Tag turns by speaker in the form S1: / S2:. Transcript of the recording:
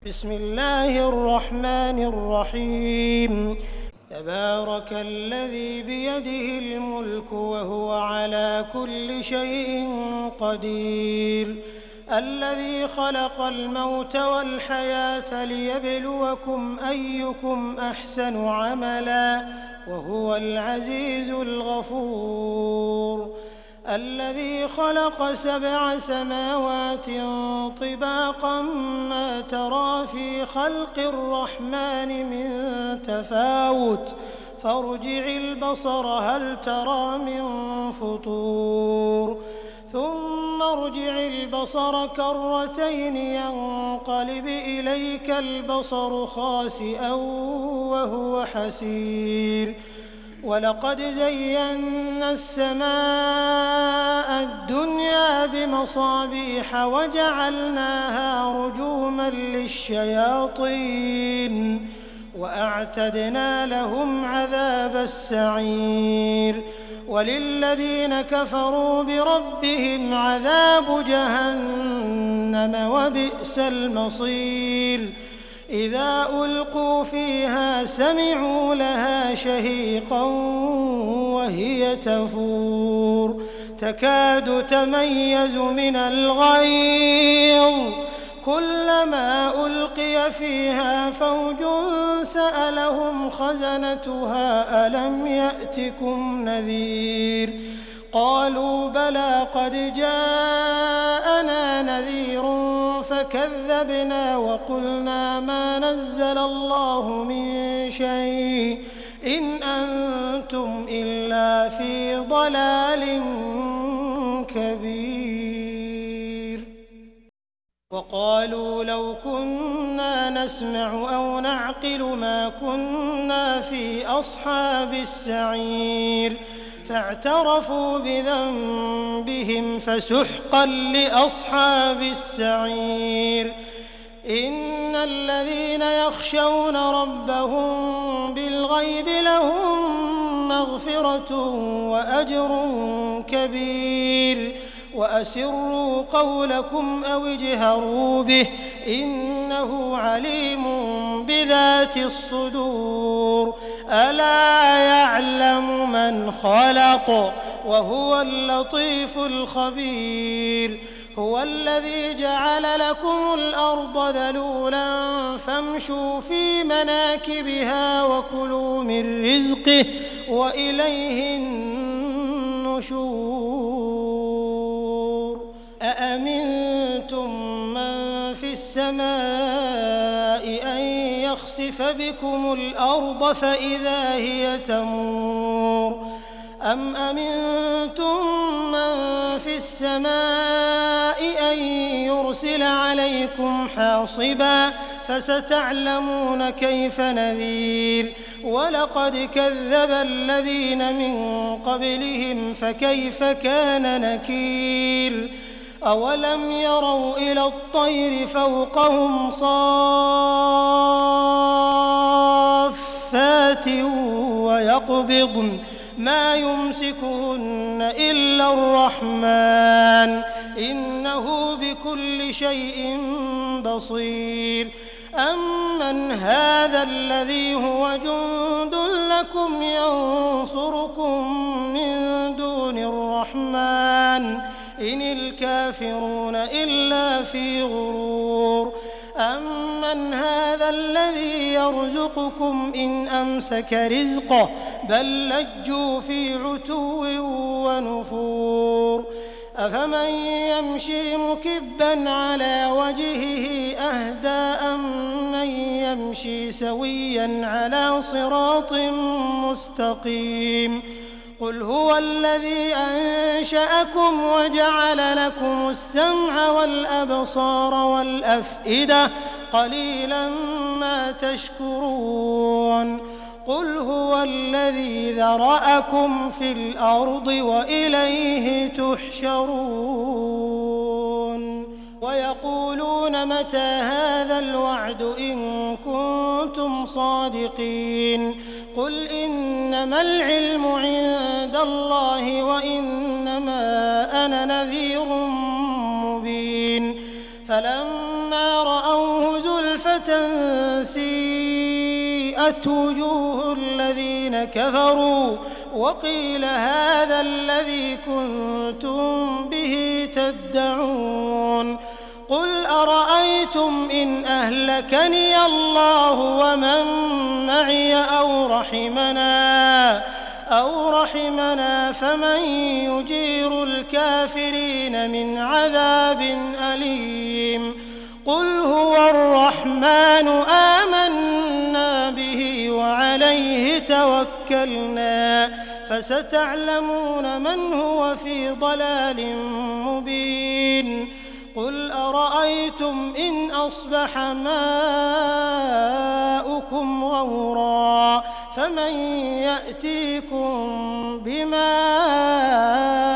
S1: بسم الله الرحمن الرحيم تبارك الذي بيده الملك وهو على كل شيء قدير الذي خلق الموت والحياة ليبلوكم أيكم أحسن عملا وهو العزيز الغفور الذي خلق 7 سماوات طباقا ما ترى في خلق الرحمن من تفاوت فارجع البصر هل ترى من فطور ثم ارجع البصر كرتين ينقلب إليك البصر خاسئا وهو حسير ولقد زينا السماء الدنيا بمصابيح وجعلناها رجوما للشياطين وأعتدنا لهم عذاب السعير وللذين كفروا بربهم عذاب جهنم وبئس المصير إذا ألقوا فيها سمعوا لها شهيقا وهي تفور تكاد تميز من الغيظ كلما ألقي فيها فوج سألهم خزنتها ألم يأتكم نذير قالوا بلى قد جاءنا نذير فكذبنا وقلنا ما نزل الله من شيء إن أنتم إلا في ضلال كبير وقالوا لو كنا نسمع أو نعقل ما كنا في أصحاب السعير فاعترفوا بذنبهم فسحقا لأصحاب السعير إن الذين يخشون ربهم بالغيب لهم مغفرة وأجر كبير وأسروا قولكم أو اجهروا به إنه عليم بذات الصدور ألا يعلم من خلق وهو اللطيف الخبير هو الذي جعل لكم الأرض ذلولا فامشوا في مناكبها وكلوا من رزقه وإليه النشور أأمنتم من في السماء أن يخسف بكم الأرض فإذا هي تمور أم أمنتم من في السماء أن يرسل عليكم حاصبا فستعلمون كيف نذير ولقد كذب الذين من قبلهم فكيف كان نكير أولم يروا إلى الطير فوقهم صافات ويقبضن ما يمسكهن إلا الرحمن إنه بكل شيء بصير أمن هذا الذي هو جند لكم ينصركم من دون الرحمن إن الكافرون إلا في غرور أمن هذا الذي يرزقكم إن أمسك رزقه بل لجوا في عتو ونفور أفمن يمشي مكبا على وجهه أهدى أمن يمشي سويا على صراط مستقيم قل هو الذي أنشأكم وجعل لكم السمع والأبصار والأفئدة قليلا ما تشكرون قل هو الذي ذرأكم في الأرض وإليه تحشرون ويقولون متى هذا الوعد إن كنتم صادقين قل إنما العلم عند الله وإنما أنا نذير مبين فلما رأوه زلفة رحمة سيئت وجوه الذين كفروا وقيل هذا الذي كنتم به تدعون قل أرأيتم إن أهلكني الله ومن معي أو رحمنا فمن يجير الكافرين من عذاب أليم قل هو الرحمن آمنا به وعليه توكلنا فستعلمون من هو في ضلال مبين قل أرأيتم إن أصبح ماؤكم غورا فمن يأتيكم بماء